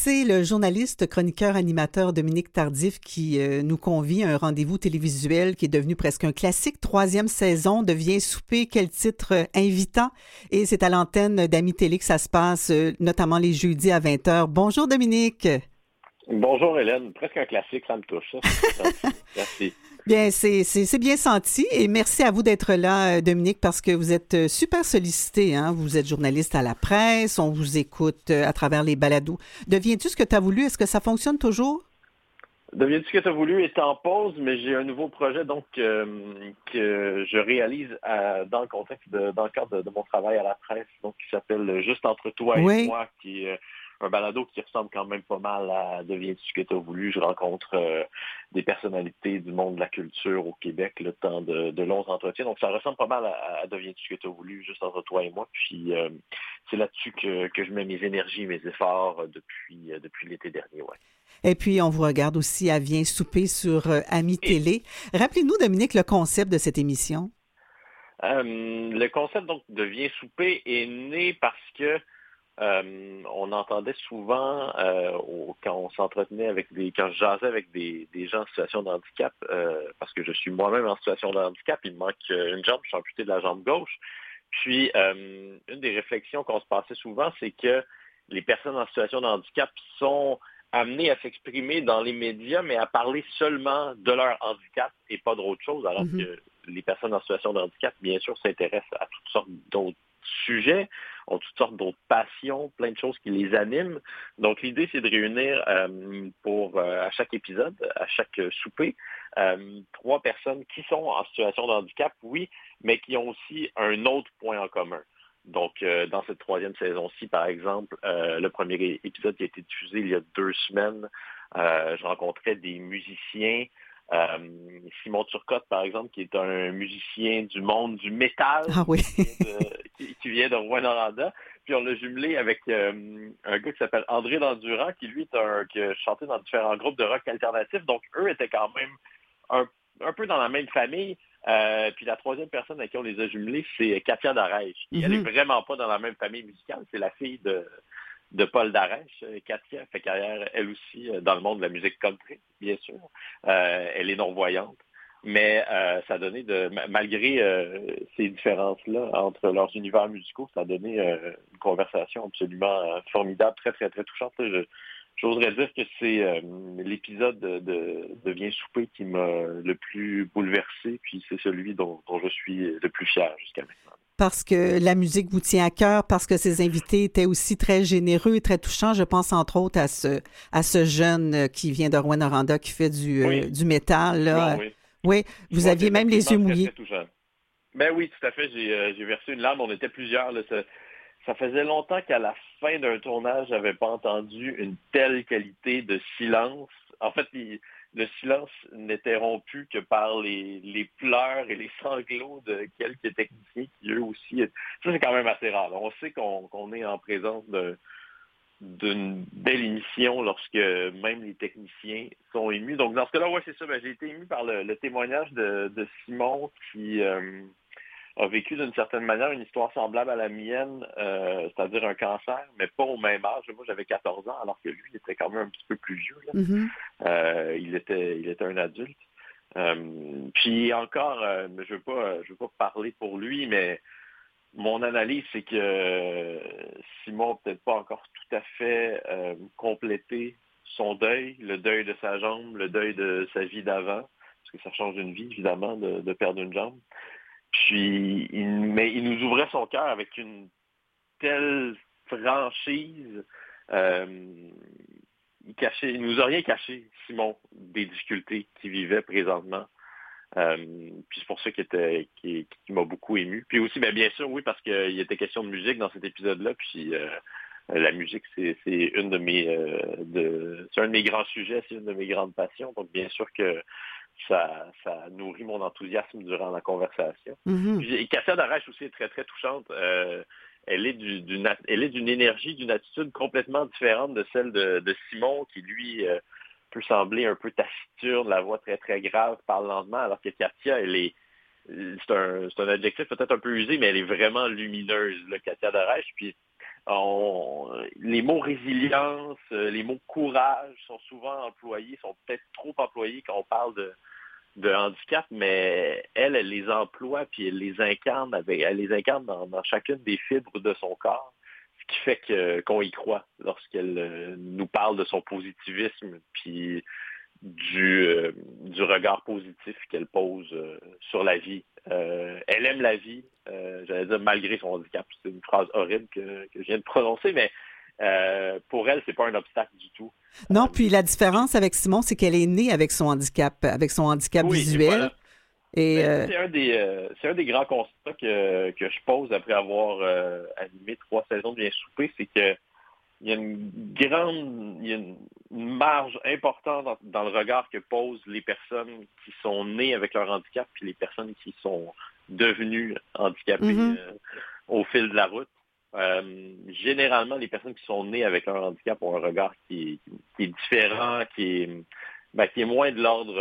c'est le journaliste, chroniqueur, animateur Dominique Tardif qui nous convie à un rendez-vous télévisuel qui est devenu presque un classique. 3e saison devient souper. Quel titre invitant. Et c'est à l'antenne d'Ami Télé que ça se passe, notamment les jeudis à 20h. Bonjour Dominique. Bonjour Hélène. Presque un classique, ça me touche. Ça. Merci. Bien, c'est bien senti et merci à vous d'être là, Dominique, parce que vous êtes super sollicité. Hein? Vous êtes journaliste à la presse, on vous écoute à travers les balados. Deviens-tu ce que tu as voulu? Est-ce que ça fonctionne toujours? Deviens-tu ce que tu as voulu est en pause, mais j'ai un nouveau projet donc que je réalise dans le contexte dans le cadre de mon travail à la presse, donc qui s'appelle Juste entre toi et Oui. moi, qui est un balado qui ressemble quand même pas mal à Deviens-tu ce que tu as voulu. Je rencontre des personnalités du monde de la culture au Québec, le temps de longs entretiens. Donc ça ressemble pas mal à Deviens-tu ce que tu as voulu, juste entre toi et moi. Puis c'est là-dessus que je mets mes énergies, mes efforts depuis l'été dernier, ouais. Et puis, on vous regarde aussi à Viens souper sur Ami Télé. Rappelez-nous, Dominique, le concept de cette émission. Le concept donc de Viens souper est né parce que on entendait souvent quand on s'entretenait quand je jasais avec des gens en situation de handicap, parce que je suis moi-même en situation de handicap, il me manque une jambe, je suis amputé de la jambe gauche. Puis une des réflexions qu'on se passait souvent, c'est que les personnes en situation de handicap sont amenées à s'exprimer dans les médias, mais à parler seulement de leur handicap et pas d'autre chose, alors que les personnes en situation de handicap, bien sûr, s'intéressent à toutes sortes d'autres sujets, ont toutes sortes d'autres passions, plein de choses qui les animent. Donc, l'idée, c'est de réunir à chaque épisode, à chaque souper, 3 personnes qui sont en situation de handicap, oui, mais qui ont aussi un autre point en commun. Donc, dans cette 3e saison-ci, par exemple, le premier épisode qui a été diffusé il y a 2 semaines, je rencontrais des musiciens. Simon Turcotte, par exemple, qui est un musicien du monde du métal, Ah oui. qui vient de Rouyn-Noranda. Puis on l'a jumelé avec un gars qui s'appelle André Landurand, qui lui qui a chanté dans différents groupes de rock alternatif. Donc eux étaient quand même un peu dans la même famille. Puis la 3e personne avec qui on les a jumelés, c'est Katia Darèche. Elle est vraiment pas dans la même famille musicale. C'est la fille de Paul Darèche. Katia fait carrière, elle aussi, dans le monde de la musique country, bien sûr. Elle est non-voyante. Mais ça a donné, malgré ces différences-là entre leurs univers musicaux, ça a donné une conversation absolument formidable, très, très, très touchante. J'oserais dire que c'est l'épisode de Viens souper qui m'a le plus bouleversé, puis c'est celui dont je suis le plus fier jusqu'à maintenant. Parce que la musique vous tient à cœur, parce que ses invités étaient aussi très généreux et très touchants. Je pense entre autres à ce jeune qui vient de Rouyn-Noranda qui fait du métal. Là. Bon, oui. Oui, vous aviez même les yeux mouillés. Très, très touchant. Ben oui, tout à fait. J'ai versé une larme. On était plusieurs. Là. Ça faisait longtemps qu'à la fin d'un tournage, j'avais pas entendu une telle qualité de silence. En fait, le silence n'était rompu que par les pleurs et les sanglots de quelques techniciens qui, eux aussi... Ça, c'est quand même assez rare. On sait qu'on est en présence d'une belle émission lorsque même les techniciens sont émus. Donc, dans ce cas-là, ouais, c'est ça. Ben, j'ai été ému par le témoignage de Simon qui a vécu d'une certaine manière une histoire semblable à la mienne, c'est-à-dire un cancer, mais pas au même âge. Moi, j'avais 14 ans, alors que lui, il était quand même un petit peu plus vieux. Là. Il était un adulte. Puis encore, je veux pas parler pour lui, mais mon analyse, c'est que Simon n'a peut-être pas encore tout à fait complété son deuil, le deuil de sa jambe, le deuil de sa vie d'avant, parce que ça change une vie, évidemment, de perdre une jambe. Puis, mais il nous ouvrait son cœur avec une telle franchise. Il nous a rien caché, Simon, des difficultés qu'il vivait présentement. Puis c'est pour ça qu'il m'a beaucoup ému. Puis aussi, bien sûr, oui, parce qu'il était question de musique dans cet épisode-là. Puis la musique, c'est une c'est un de mes grands sujets, c'est une de mes grandes passions. Donc bien sûr que ça nourrit mon enthousiasme durant la conversation. Puis Katia Darèche aussi est très, très touchante. Elle est d'une énergie, d'une attitude complètement différente de celle de Simon, qui lui peut sembler un peu taciturne, la voix très, très grave, parle lentement, alors que Katia, c'est un adjectif peut-être un peu usé, mais elle est vraiment lumineuse, là, Katia Darèche. Puis Les mots résilience, les mots courage sont souvent employés, sont peut-être trop employés quand on parle de handicap, mais elle les emploie puis elle les incarne dans chacune des fibres de son corps, ce qui fait qu'on y croit lorsqu'elle nous parle de son positivisme puis du regard positif qu'elle pose sur la vie. Elle aime la vie, j'allais dire malgré son handicap. C'est une phrase horrible que je viens de prononcer, mais pour elle, c'est pas un obstacle du tout. Non, puis la différence avec Simon, c'est qu'elle est née avec son handicap Oui, visuel. voilà. Et Ben, c'est un des grands constats que je pose après avoir animé 3 saisons de Bien souper, c'est que il y a une marge importante dans le regard que posent les personnes qui sont nées avec leur handicap puis les personnes qui sont devenues handicapées Mhm. au fil de la route. Généralement, les personnes qui sont nées avec leur handicap ont un regard qui est différent, qui est moins de l'ordre.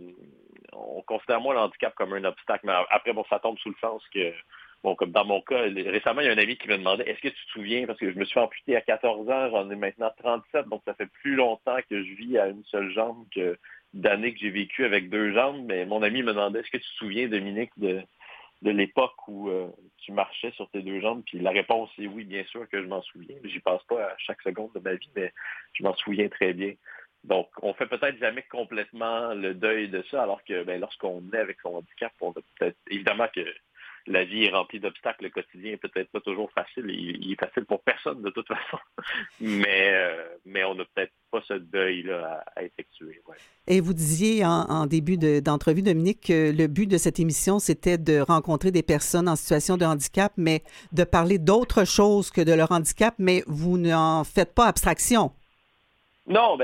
On considère moins le handicap comme un obstacle, mais après, bon, ça tombe sous le sens que, bon, comme dans mon cas, récemment, il y a un ami qui me demandait, est-ce que tu te souviens, parce que je me suis amputé à 14 ans, j'en ai maintenant 37, donc ça fait plus longtemps que je vis à une seule jambe que d'années que j'ai vécu avec 2 jambes, mais mon ami me demandait, est-ce que tu te souviens, Dominique, de l'époque où tu marchais sur tes 2 jambes? Puis la réponse est oui, bien sûr que je m'en souviens. J'y pense pas à chaque seconde de ma vie, mais je m'en souviens très bien. Donc, on fait peut-être jamais complètement le deuil de ça, alors que lorsqu'on est avec son handicap, on a peut-être, évidemment que la vie est remplie d'obstacles, le quotidien est peut-être pas toujours facile, il est facile pour personne de toute façon, mais on n'a peut-être pas ce deuil-là à effectuer. Ouais. Et vous disiez en début d'entrevue, Dominique, que le but de cette émission, c'était de rencontrer des personnes en situation de handicap, mais de parler d'autre chose que de leur handicap, mais vous n'en faites pas abstraction. Non,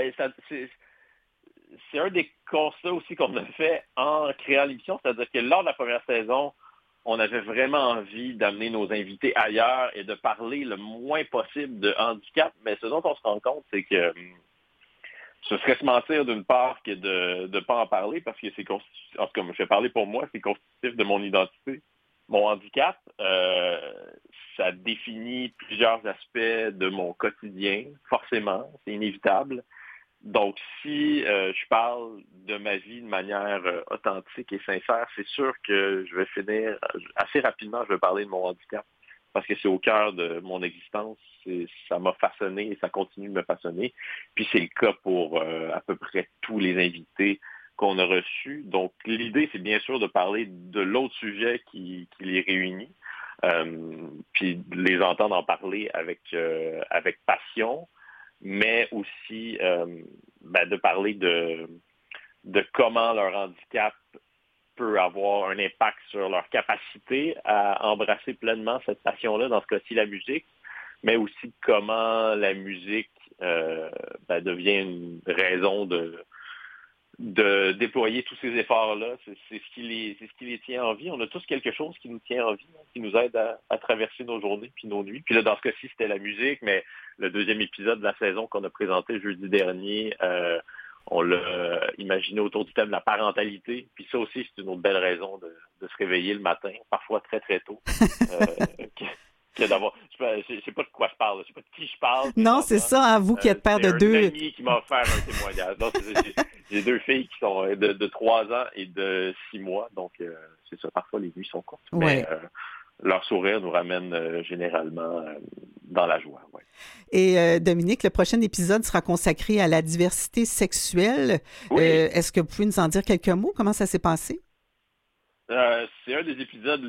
c'est un des constats aussi qu'on a fait en créant l'émission, c'est-à-dire que lors de la première saison, on avait vraiment envie d'amener nos invités ailleurs et de parler le moins possible de handicap, mais ce dont on se rend compte, c'est que ce serait se mentir d'une part que de ne pas en parler, parce que c'est constitutif, en tout cas, je vais parler pour moi, c'est constitutif de mon identité. Mon handicap, ça définit plusieurs aspects de mon quotidien, forcément, c'est inévitable. Donc, si je parle de ma vie de manière authentique et sincère, c'est sûr que je vais finir, assez rapidement, je vais parler de mon handicap, parce que c'est au cœur de mon existence, ça m'a façonné et ça continue de me façonner. Puis c'est le cas pour à peu près tous les invités qu'on a reçus. Donc, l'idée, c'est bien sûr de parler de l'autre sujet qui les réunit, puis de les entendre en parler avec passion, mais aussi de parler de comment leur handicap peut avoir un impact sur leur capacité à embrasser pleinement cette passion-là, dans ce cas-ci la musique, mais aussi comment la musique devient une raison de déployer tous ces efforts-là. C'est ce qui les tient en vie. On a tous quelque chose qui nous tient en vie, hein, qui nous aide à traverser nos journées puis nos nuits. Puis là, dans ce cas-ci, c'était la musique, mais le 2e épisode de la saison qu'on a présenté jeudi dernier, on l'a imaginé autour du thème de la parentalité. Puis ça aussi, c'est une autre belle raison de se réveiller le matin, parfois très, très tôt. Que d'avoir. Je sais pas de quoi je parle, je sais pas de qui je parle. Non, c'est ça, à vous qui êtes père de C'est 2. un ami qui m'a offert un témoignage. Donc, j'ai 2 filles qui sont de 3 ans et de 6 mois. Donc, c'est ça. Parfois, les nuits sont courtes. Ouais. Mais leur sourire nous ramène généralement dans la joie. Ouais. Et Dominique, le prochain épisode sera consacré à la diversité sexuelle. Oui. Est-ce que vous pouvez nous en dire quelques mots? Comment ça s'est passé? C'est un des épisodes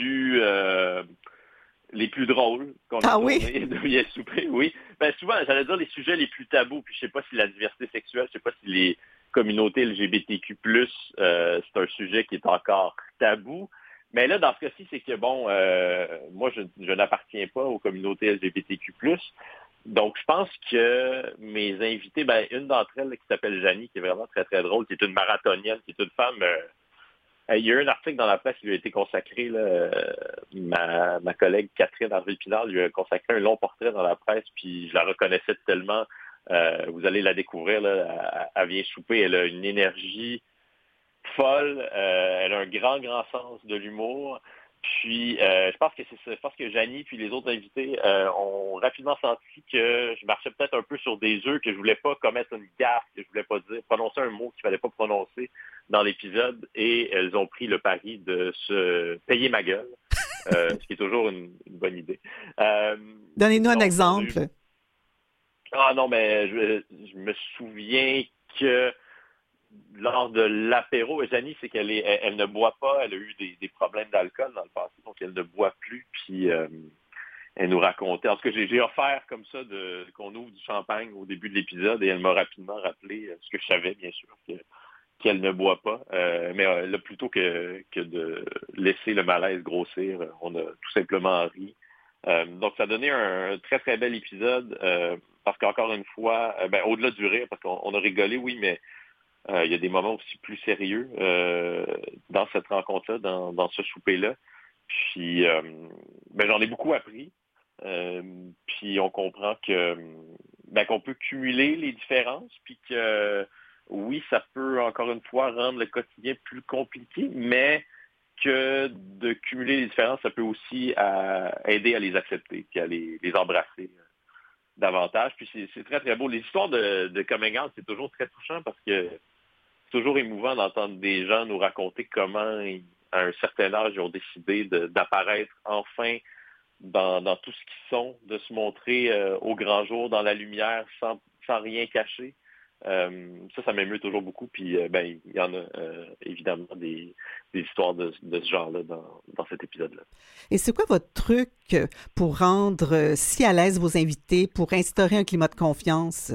les plus drôles qu'on a tourné de Bien souper, oui. Ben souvent, j'allais dire les sujets les plus tabous, puis je sais pas si la diversité sexuelle, je sais pas si les communautés LGBTQ+, c'est un sujet qui est encore tabou. Mais là, dans ce cas-ci, c'est que, bon, moi, je n'appartiens pas aux communautés LGBTQ+. Donc, je pense que mes invités, une d'entre elles, qui s'appelle Janie, qui est vraiment très, très drôle, qui est une marathonienne, qui est une femme... il y a eu un article dans la presse qui lui a été consacré. Là, ma collègue Catherine Harville-Pinard lui a consacré un long portrait dans la presse, puis je la reconnaissais tellement. Vous allez la découvrir, là, elle vient souper. Elle a une énergie folle. Elle a un grand, grand sens de l'humour. Puis, je pense que c'est ça. Je pense que Janie puis les autres invités ont rapidement senti que je marchais peut-être un peu sur des œufs, que je voulais pas commettre une gaffe, que je voulais pas dire, prononcer un mot qu'il fallait pas prononcer dans l'épisode. Et elles ont pris le pari de se payer ma gueule, ce qui est toujours une bonne idée. Donnez-nous un Donc, on a eu... exemple. Ah non, mais je me souviens que lors de l'apéro, Janie, c'est elle ne boit pas, elle a eu des problèmes d'alcool dans le passé, donc elle ne boit plus, puis elle nous racontait. En tout cas, j'ai offert comme ça qu'on ouvre du champagne au début de l'épisode et elle m'a rapidement rappelé ce que je savais, bien sûr, qu'elle ne boit pas. Mais là, plutôt que de laisser le malaise grossir, on a tout simplement ri. Donc, ça a donné un très, très bel épisode parce qu'encore une fois, au-delà du rire, parce qu'on a rigolé, oui, mais il y a des moments aussi plus sérieux dans cette rencontre-là, dans ce souper-là. Puis, j'en ai beaucoup appris. Puis, on comprend qu'on peut cumuler les différences, puis que oui, ça peut encore une fois rendre le quotidien plus compliqué, mais que de cumuler les différences, ça peut aussi aider à les accepter, puis à les embrasser davantage. Puis c'est très, très beau. Les histoires de coming out, c'est toujours très touchant parce que c'est toujours émouvant d'entendre des gens nous raconter comment, à un certain âge, ils ont décidé d'apparaître enfin dans tout ce qu'ils sont, de se montrer au grand jour, dans la lumière, sans rien cacher. Ça m'émeut toujours beaucoup. Puis, il y en a évidemment des histoires de ce genre-là dans cet épisode-là. Et c'est quoi votre truc pour rendre si à l'aise vos invités, pour instaurer un climat de confiance?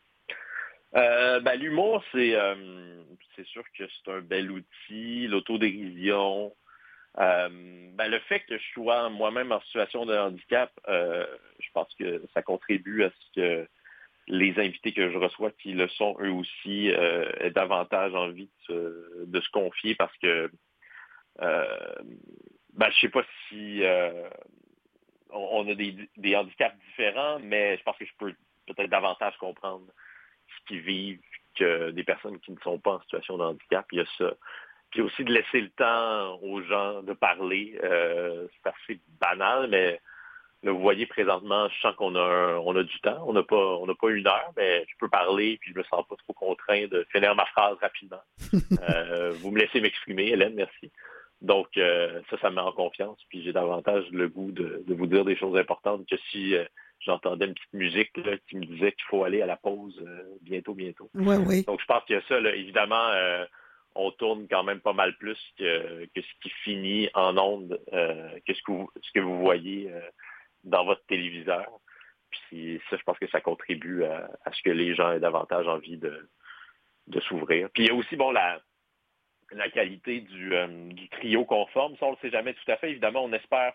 L'humour, c'est sûr que c'est un bel outil. L'autodérision. Le fait que je sois moi-même en situation de handicap, je pense que ça contribue à ce que les invités que je reçois, qui le sont eux aussi, aient davantage envie de se confier parce que je sais pas si on a des handicaps différents, mais je pense que je peux peut-être davantage comprendre ce qu'ils vivent que des personnes qui ne sont pas en situation de handicap. Il y a ça. Puis aussi de laisser le temps aux gens de parler. C'est assez banal, mais là, vous voyez présentement, je sens qu'on a du temps. On n'a pas une heure, mais je peux parler, puis je me sens pas trop contraint de finir ma phrase rapidement. Vous me laissez m'exprimer, Hélène, merci. Donc, ça me met en confiance, puis j'ai davantage le goût de vous dire des choses importantes que si j'entendais une petite musique là, qui me disait qu'il faut aller à la pause bientôt. Oui, oui. Donc, je pense qu'il y a ça, là, évidemment, on tourne quand même pas mal plus que ce qui finit en ondes, que ce que vous voyez dans votre téléviseur. Puis ça, je pense que ça contribue à ce que les gens aient davantage envie de s'ouvrir. Puis il y a aussi, la qualité du trio conforme. Ça, on ne le sait jamais tout à fait. Évidemment, on espère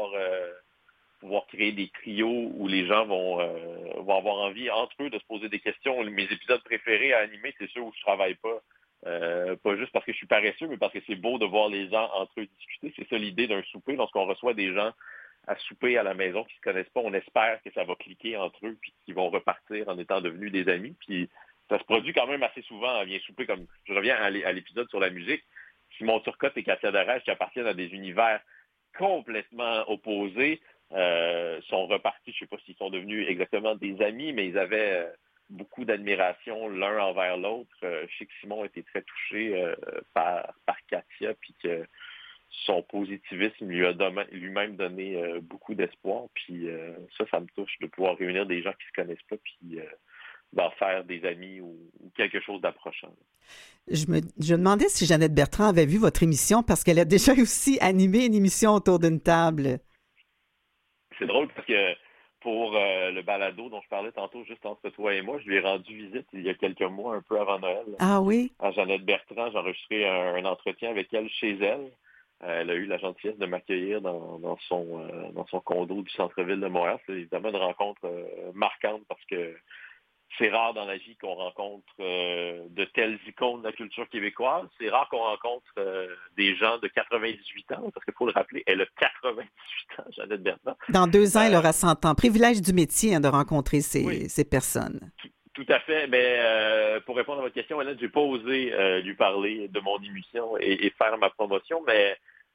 pouvoir créer des trios où les gens vont avoir envie, entre eux, de se poser des questions. Mes épisodes préférés à animer, c'est ceux où je travaille pas. Pas juste parce que je suis paresseux, mais parce que c'est beau de voir les gens entre eux discuter. C'est ça l'idée d'un souper. Lorsqu'on reçoit des gens à souper à la maison qui ne se connaissent pas, on espère que ça va cliquer entre eux puis qu'ils vont repartir en étant devenus des amis. Puis ça se produit quand même assez souvent. Vient souper comme, je reviens à l'épisode sur la musique, Simon Turcotte et Katia Derage, qui appartiennent à des univers complètement opposés, sont repartis. Je ne sais pas s'ils sont devenus exactement des amis, mais ils avaient beaucoup d'admiration l'un envers l'autre. Je sais que Simon était très touché par Katia, puis que son positivisme lui a lui-même donné beaucoup d'espoir. Puis ça me touche de pouvoir réunir des gens qui ne se connaissent pas, puis d'en faire des amis ou quelque chose d'approchant. Je me demandais si Jeannette Bertrand avait vu votre émission parce qu'elle a déjà aussi animé une émission autour d'une table. C'est drôle parce que pour le balado dont je parlais tantôt, juste entre toi et moi, je lui ai rendu visite il y a quelques mois, un peu avant Noël. Ah oui? À Jeannette Bertrand, j'ai enregistré un entretien avec elle chez elle. Elle a eu la gentillesse de m'accueillir dans son condo du centre-ville de Montréal. C'est évidemment une rencontre marquante parce que c'est rare dans la vie qu'on rencontre de telles icônes de la culture québécoise. C'est rare qu'on rencontre des gens de 98 ans, parce qu'il faut le rappeler, elle a 98 ans, Jeannette Bertrand. Dans 2 ans, elle aura 100 ans. Privilège du métier de rencontrer ces personnes. Tout à fait. Mais pour répondre à votre question, Hélène, j'ai pas osé lui parler de mon émission et faire ma promotion, mais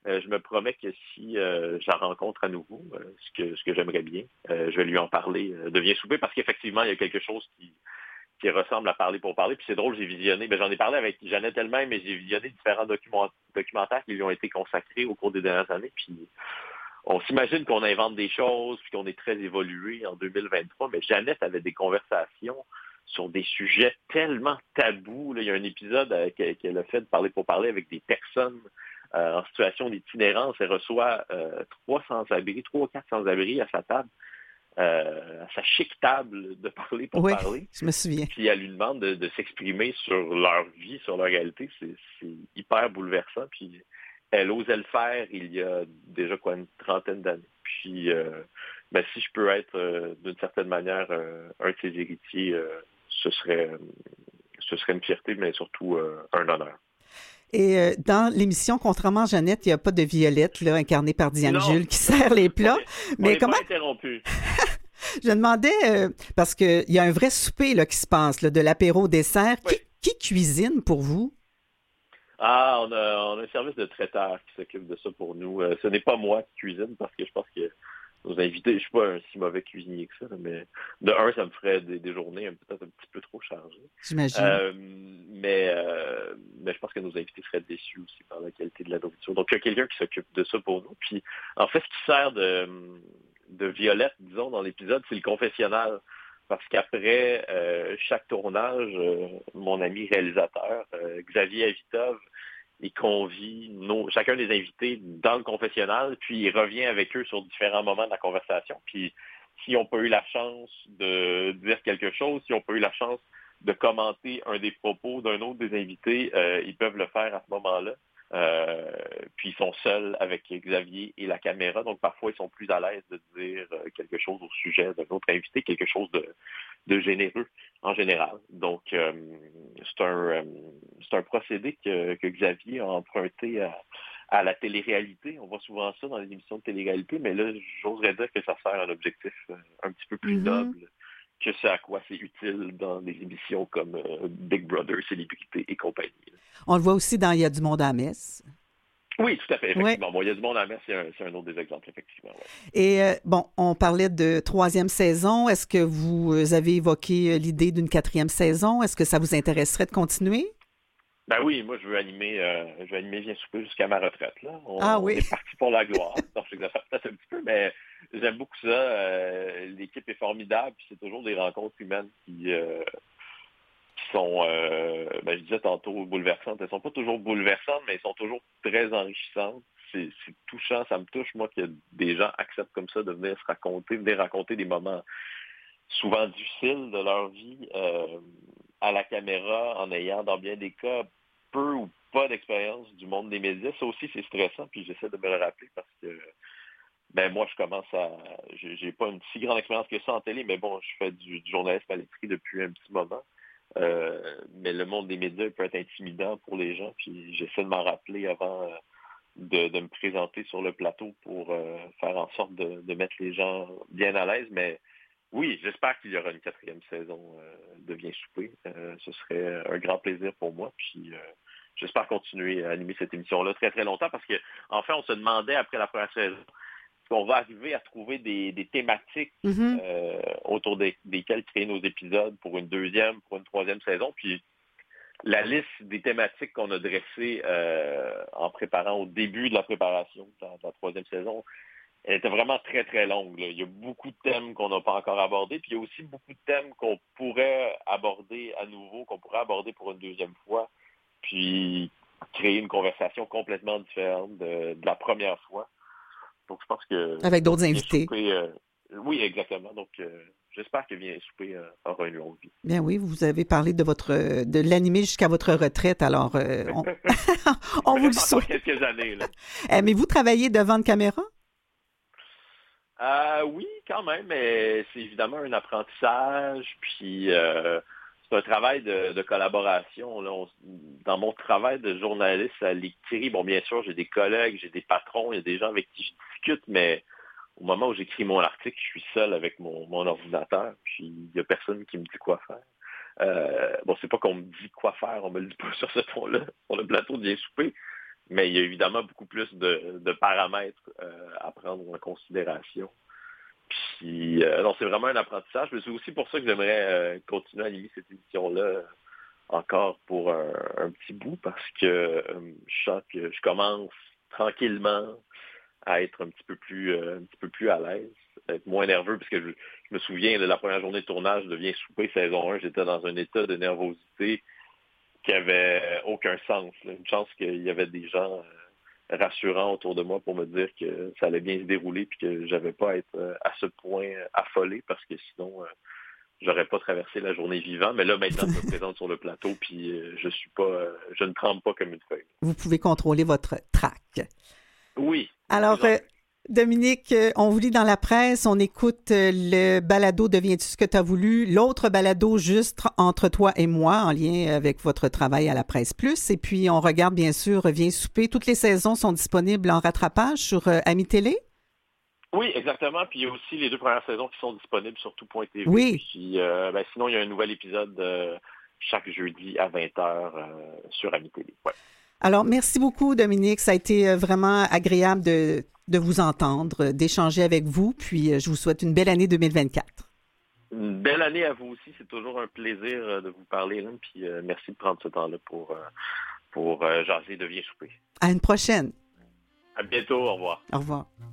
Je me promets que si je la rencontre à nouveau, ce que j'aimerais bien, je vais lui en parler de Viens souper, parce qu'effectivement, il y a quelque chose qui ressemble à Parler pour parler. Puis c'est drôle, j'ai visionné, j'en ai parlé avec Jeannette elle-même, mais j'ai visionné différents documentaires qui lui ont été consacrés au cours des dernières années. Puis on s'imagine qu'on invente des choses, puis qu'on est très évolué en 2023, mais Jeannette avait des conversations sur des sujets tellement tabous. Là, il y a un épisode qu'elle a fait de Parler pour parler avec des personnes en situation d'itinérance. Elle reçoit 3 ou 4 sans-abri à sa table, à sa chic table de Parler pour Oui, parler. je me souviens. Puis elle lui demande de s'exprimer sur leur vie, sur leur réalité. C'est hyper bouleversant. Puis elle osait le faire il y a déjà une trentaine d'années. Puis si je peux être d'une certaine manière un de ses héritiers, ce serait une fierté, mais surtout un honneur. Et dans l'émission, contrairement à Jeannette, il n'y a pas de Violette, là, incarnée par Diane Non, Jules, qui sert les plats. on Mais n'est comment... pas interrompu. Je demandais, parce qu'il y a un vrai souper là, qui se passe, là, de l'apéro au dessert. Oui. Qui cuisine pour vous? Ah, on a un service de traiteur qui s'occupe de ça pour nous. Ce n'est pas moi qui cuisine, parce que je pense que nos invités, je ne suis pas un si mauvais cuisinier que ça, mais de un, ça me ferait des journées peut-être un petit peu trop chargées. J'imagine. Mais je pense que nos invités seraient déçus aussi par la qualité de la nourriture. Donc, il y a quelqu'un qui s'occupe de ça pour nous. Puis, en fait, ce qui sert de Violette, disons, dans l'épisode, c'est le confessionnal. Parce qu'après chaque tournage, mon ami réalisateur, Xavier Avitov, il convie chacun des invités dans le confessionnal, puis il revient avec eux sur différents moments de la conversation. Puis s'ils n'ont pas eu la chance de dire quelque chose, s'ils n'ont pas eu la chance de commenter un des propos d'un autre des invités, ils peuvent le faire à ce moment-là. Puis ils sont seuls avec Xavier et la caméra, donc parfois ils sont plus à l'aise de dire quelque chose au sujet d'un autre invité, quelque chose de généreux en général. Donc c'est un procédé que Xavier a emprunté à la télé-réalité. On voit souvent ça dans les émissions de télé-réalité, mais là, j'oserais dire que ça sert à un objectif un petit peu plus noble que ce à quoi c'est utile dans des émissions comme Big Brother, Célébrité et compagnie. On le voit aussi dans Il y a du monde à la messe. Oui, tout à fait, Ouais. effectivement. Bon, il y a du monde à la messe, c'est un autre des exemples, effectivement. Ouais. Et on parlait de 3e saison. Est-ce que vous avez évoqué l'idée d'une 4e saison? Est-ce que ça vous intéresserait de continuer? Ben oui, moi je veux animer Viens souper jusqu'à ma retraite. Là. On Oui. est parti pour la gloire. Donc j'exagère peut-être un petit peu, mais j'aime beaucoup ça. L'équipe est formidable, puis c'est toujours des rencontres humaines qui sont, je disais tantôt, bouleversantes. Elles sont pas toujours bouleversantes, mais elles sont toujours très enrichissantes. C'est touchant, ça me touche, moi, que des gens acceptent comme ça de venir venir raconter des moments souvent difficiles de leur vie à la caméra, en ayant, dans bien des cas, peu ou pas d'expérience du monde des médias. Ça aussi, c'est stressant, puis j'essaie de me le rappeler parce que moi, j'ai pas une si grande expérience que ça en télé, mais bon, je fais du journalisme à l'écrit depuis un petit moment. Mais le monde des médias peut être intimidant pour les gens, puis j'essaie de m'en rappeler avant de me présenter sur le plateau pour faire en sorte de mettre les gens bien à l'aise. Mais oui, j'espère qu'il y aura une 4e saison de Viens souper. Ce serait un grand plaisir pour moi. Puis j'espère continuer à animer cette émission-là très, très longtemps parce que en fait, on se demandait après la première saison qu'on va arriver à trouver des thématiques autour desquelles créer nos épisodes pour une 2e, pour une 3e saison. Puis la liste des thématiques qu'on a dressées en préparant au début de la préparation de la 3e saison, elle était vraiment très, très longue. Là. Il y a beaucoup de thèmes qu'on n'a pas encore abordés, puis il y a aussi beaucoup de thèmes qu'on pourrait aborder à nouveau, qu'on pourrait aborder pour une 2e fois, puis créer une conversation complètement différente de la première fois. Donc, je pense que... Avec d'autres invités. Souper, oui, exactement. Donc, j'espère que Viens souper aura une longue vie. Bien oui, vous avez parlé de l'animer jusqu'à votre retraite, alors on vous le souhaite. Quelques années, là. Mais vous travaillez devant une caméra? Oui, quand même, mais c'est évidemment un apprentissage, puis c'est un travail de collaboration. Là. Dans mon travail de journaliste à l'écrit, bon, bien sûr, j'ai des collègues, j'ai des patrons, il y a des gens avec qui je discute, mais au moment où j'écris mon article, je suis seul avec mon ordinateur, puis il n'y a personne qui me dit quoi faire. C'est pas qu'on me dit quoi faire, on me le dit pas sur ce ton-là, sur le plateau de Viens souper, Mais il y a évidemment beaucoup plus de paramètres à prendre en considération. Puis, non, c'est vraiment un apprentissage, mais c'est aussi pour ça que j'aimerais continuer à animer cette émission-là encore pour un petit bout, parce que je sens que je commence tranquillement à être un petit peu plus à l'aise, être moins nerveux, parce que je me souviens de la première journée de tournage de Viens souper saison 1, j'étais dans un état de nervosité qui avait aucun sens. Là. Une chance qu'il y avait des gens rassurants autour de moi pour me dire que ça allait bien se dérouler puis que j'avais pas à être à ce point affolé, parce que sinon j'aurais pas traversé la journée vivant. Mais là maintenant je me présente sur le plateau puis je ne tremble pas comme une feuille. Vous pouvez contrôler votre trac. Oui. Alors, Dominique, on vous lit dans la presse, on écoute le balado Deviens-tu ce que tu as voulu, l'autre balado juste entre toi et moi, en lien avec votre travail à la Presse Plus. Et puis, on regarde bien sûr Viens souper. Toutes les saisons sont disponibles en rattrapage sur Ami Télé? Oui, exactement. Puis il y a aussi les 2 premières saisons qui sont disponibles sur tout.tv. Oui. Puis sinon, il y a un nouvel épisode chaque jeudi à 20h sur Ami Télé. Ouais. Alors, merci beaucoup, Dominique. Ça a été vraiment agréable de vous entendre, d'échanger avec vous. Puis, je vous souhaite une belle année 2024. Une belle année à vous aussi. C'est toujours un plaisir de vous parler. Là. Puis, merci de prendre ce temps-là pour jaser de Viens souper. À une prochaine. À bientôt. Au revoir. Au revoir.